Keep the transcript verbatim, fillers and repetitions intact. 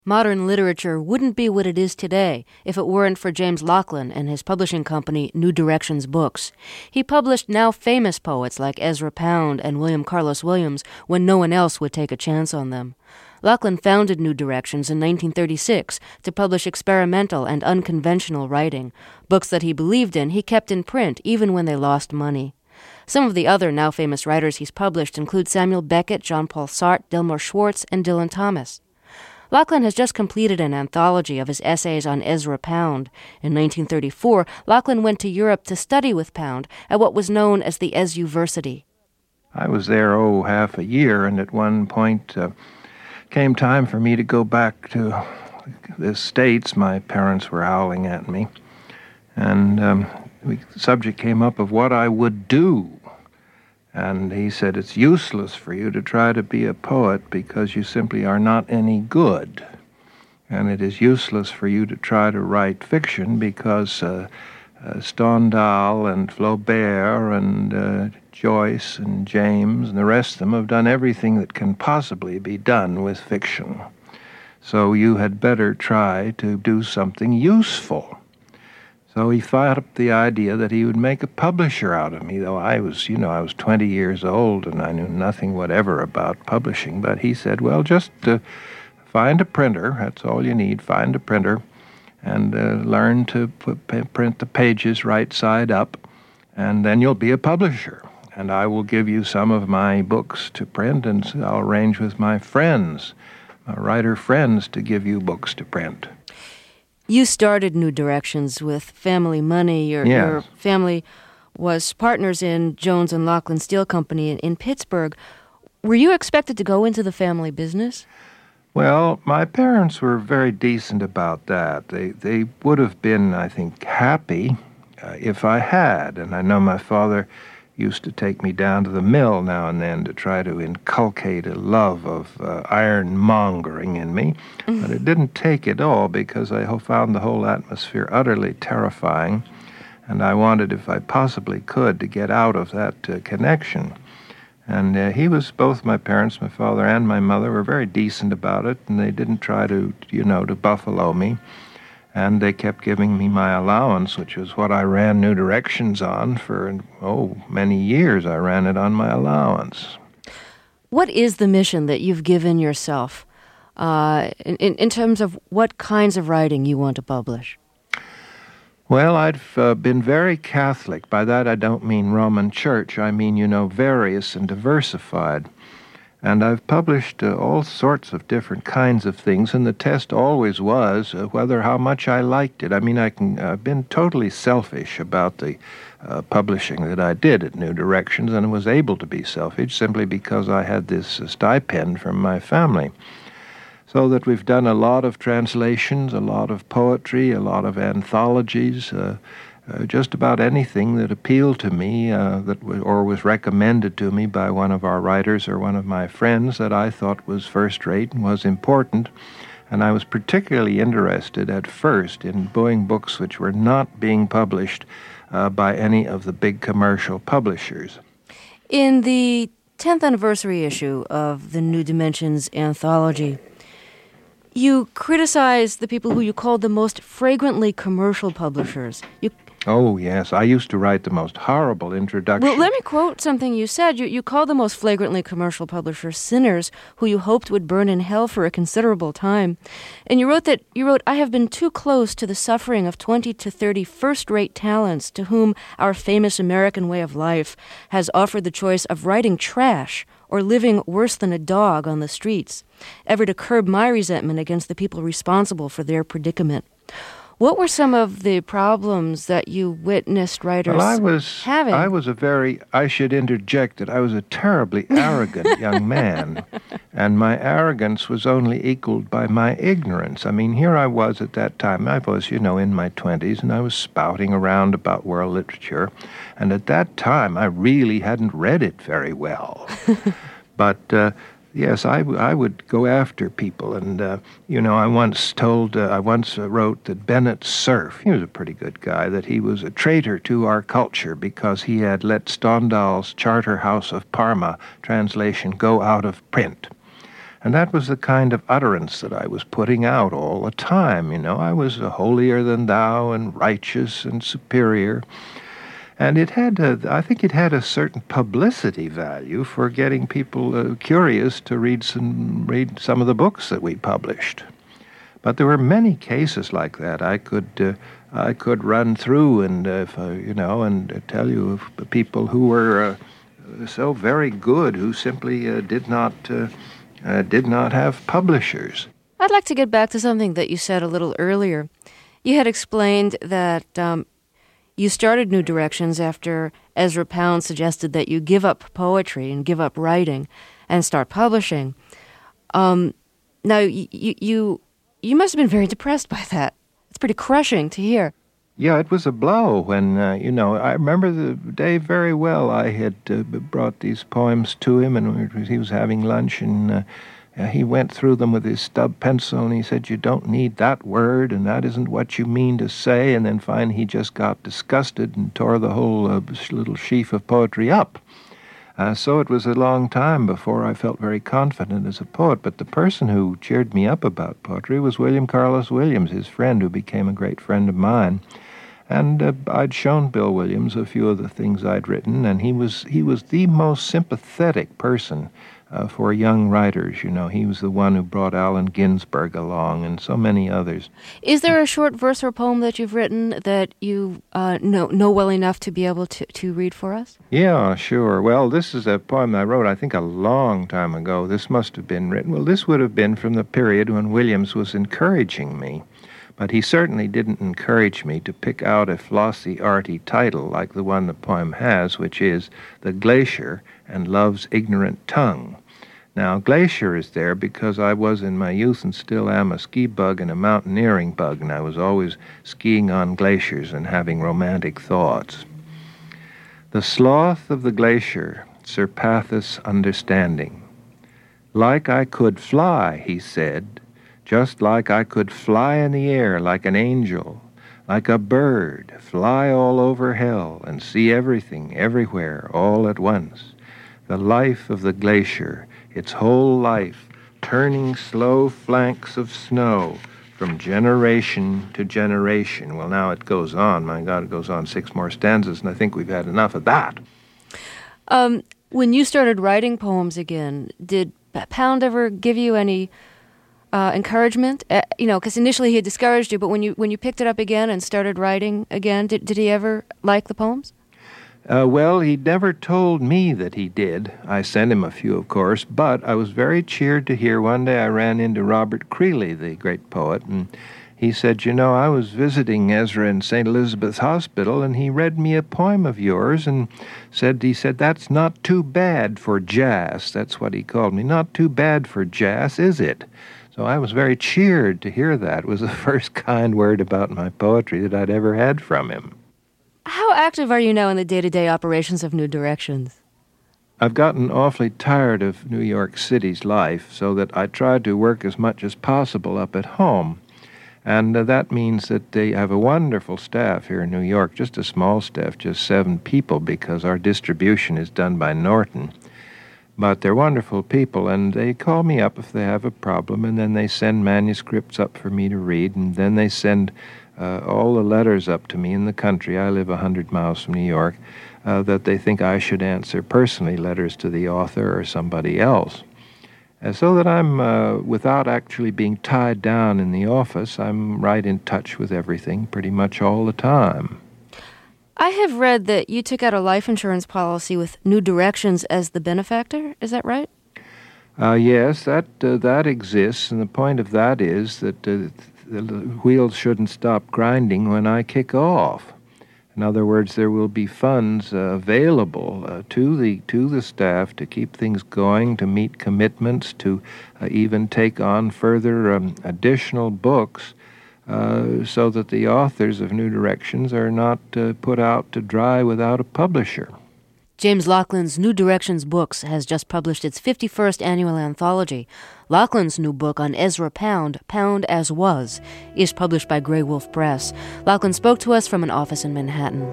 Modern literature wouldn't be what it is today if it weren't for James Laughlin and his publishing company, New Directions Books. He published now famous poets like Ezra Pound and William Carlos Williams when no one else would take a chance on them. Laughlin founded New Directions in nineteen thirty-six to publish experimental and unconventional writing. Books that he believed in, he kept in print even when they lost money. Some of the other now famous writers he's published include Samuel Beckett, Jean-Paul Sartre, Delmore Schwartz, and Dylan Thomas. Laughlin has just completed an anthology of his essays on Ezra Pound. In nineteen thirty-four, Laughlin went to Europe to study with Pound at what was known as the Ezuversity. I was there, oh, half a year, and at one point uh, came time for me to go back to the States. My parents were howling at me, and um, we, the subject came up of what I would do. And he said, it's useless for you to try to be a poet because you simply are not any good. And it is useless for you to try to write fiction because uh, uh, Stendhal and Flaubert and uh, Joyce and James and the rest of them have done everything that can possibly be done with fiction. So you had better try to do something useful. So he thought up the idea that he would make a publisher out of me, though I was, you know, I was twenty years old and I knew nothing whatever about publishing. But he said, well, just uh, find a printer. That's all you need. Find a printer and uh, learn to put, print the pages right side up, and then you'll be a publisher. And I will give you some of my books to print, and I'll arrange with my friends, my writer friends, to give you books to print. You started New Directions with family money. Your, yes. your family was partners in Jones and Laughlin Steel Company in, in Pittsburgh. Were you expected to go into the family business? Well, my parents were very decent about that. They they would have been, I think, happy uh, if I had. And I know my father used to take me down to the mill now and then to try to inculcate a love of uh, ironmongering in me. Mm-hmm. But it didn't take it all because I found the whole atmosphere utterly terrifying, and I wanted, if I possibly could, to get out of that uh, connection. And uh, he was, both my parents, my father and my mother, were very decent about it, and they didn't try to, you know, to buffalo me. And they kept giving me my allowance, which was what I ran New Directions on for, oh, many years. I ran it on my allowance. What is the mission that you've given yourself uh, in, in terms of what kinds of writing you want to publish? Well, I've uh, been very Catholic. By that I don't mean Roman Church. I mean, you know, various and diversified. And I've published uh, all sorts of different kinds of things, and the test always was uh, whether how much I liked it. I mean, I can, I've been totally selfish about the uh, publishing that I did at New Directions, and was able to be selfish simply because I had this uh, stipend from my family. So that we've done a lot of translations, a lot of poetry, a lot of anthologies, uh, Uh, just about anything that appealed to me uh, that w- or was recommended to me by one of our writers or one of my friends that I thought was first-rate and was important. And I was particularly interested at first in doing books which were not being published uh, by any of the big commercial publishers. In the tenth anniversary issue of the New Dimensions anthology, you criticized the people who you called the most fragrantly commercial publishers. You Oh, yes. I used to write the most horrible introduction. Well, let me quote something you said. You, you called the most flagrantly commercial publishers sinners who you hoped would burn in hell for a considerable time. And you wrote that, you wrote, I have been too close to the suffering of twenty to thirty first-rate talents to whom our famous American way of life has offered the choice of writing trash or living worse than a dog on the streets, ever to curb my resentment against the people responsible for their predicament. What were some of the problems that you witnessed writers well, I was, having? I was a very, I should interject that I was a terribly arrogant young man, and my arrogance was only equaled by my ignorance. I mean, here I was at that time. I was, you know, in my twenties, and I was spouting around about world literature, and at that time I really hadn't read it very well. But uh, Yes, I, w- I would go after people, and uh, you know, I once told, uh, I once uh, wrote that Bennett Cerf, he was a pretty good guy, that he was a traitor to our culture because he had let Stendhal's Charterhouse of Parma translation go out of print. And that was the kind of utterance that I was putting out all the time. You know, I was a holier than thou and righteous and superior. And it had, a, I think it had a certain publicity value for getting people uh, curious to read some, read some of the books that we published. But there were many cases like that. I could, uh, I could run through and, uh, if, uh, you know, and uh, tell you of people who were uh, so very good, who simply uh, did not, uh, uh, did not have publishers. I'd like to get back to something that you said a little earlier. You had explained that um, you started New Directions after Ezra Pound suggested that you give up poetry and give up writing and start publishing. Um, now, you, you you must have been very depressed by that. It's pretty crushing to hear. Yeah, it was a blow when, uh, you know, I remember the day very well. I had uh, brought these poems to him, and he was having lunch, and uh, he went through them with his stub pencil, and he said, you don't need that word, and that isn't what you mean to say, and then finally he just got disgusted and tore the whole uh, little sheaf of poetry up. Uh, so it was a long time before I felt very confident as a poet, but the person who cheered me up about poetry was William Carlos Williams, his friend, who became a great friend of mine. And uh, I'd shown Bill Williams a few of the things I'd written, and he was he was the most sympathetic person uh, for young writers. You know, he was the one who brought Allen Ginsberg along and so many others. Is there a short verse or poem that you've written that you uh, know know well enough to be able to, to read for us? Yeah, sure. Well, this is a poem I wrote, I think, a long time ago. This must have been written. Well, this would have been from the period when Williams was encouraging me. But he certainly didn't encourage me to pick out a flossy, arty title like the one the poem has, which is The Glacier and Love's Ignorant Tongue. Now, glacier is there because I was in my youth and still am a ski bug and a mountaineering bug, and I was always skiing on glaciers and having romantic thoughts. The sloth of the glacier surpasseth understanding. Like I could fly, he said, just like I could fly in the air like an angel, like a bird, fly all over hell and see everything, everywhere, all at once. The life of the glacier, its whole life, turning slow flanks of snow from generation to generation. Well, now it goes on. My God, it goes on six more stanzas, and I think we've had enough of that. Um, when you started writing poems again, did Pound ever give you any Uh, encouragement? Uh, you know, because initially he had discouraged you, but when you when you picked it up again and started writing again, did did he ever like the poems? Uh, well, he never told me that he did. I sent him a few, of course, but I was very cheered to hear one day I ran into Robert Creeley, the great poet, and he said, you know, I was visiting Ezra in Saint Elizabeth's Hospital, and he read me a poem of yours and said, he said, that's not too bad for jazz. That's what he called me. Not too bad for jazz, is it? So I was very cheered to hear that. It was the first kind word about my poetry that I'd ever had from him. How active are you now in the day-to-day operations of New Directions? I've gotten awfully tired of New York City's life, so that I try to work as much as possible up at home. And uh, that means that they have a wonderful staff here in New York, just a small staff, just seven people, because our distribution is done by Norton. But they're wonderful people, and they call me up if they have a problem, and then they send manuscripts up for me to read, and then they send uh, all the letters up to me in the country. I live a hundred miles from New York, uh, that they think I should answer personally, letters to the author or somebody else. Uh, so that I'm, uh, without actually being tied down in the office, I'm right in touch with everything pretty much all the time. I have read that you took out a life insurance policy with New Directions as the benefactor. Is that right? Uh, yes, that uh, that exists, and the point of that is that uh, the wheels shouldn't stop grinding when I kick off. In other words, there will be funds uh, available uh, to the to the staff to keep things going, to meet commitments, to uh, even take on further um, additional books, Uh, so that the authors of New Directions are not uh, put out to dry without a publisher. James Lauchlin's New Directions Books has just published its fifty-first annual anthology. Lauchlin's new book on Ezra Pound, Pound as Was, is published by Grey Wolf Press. Laughlin spoke to us from an office in Manhattan.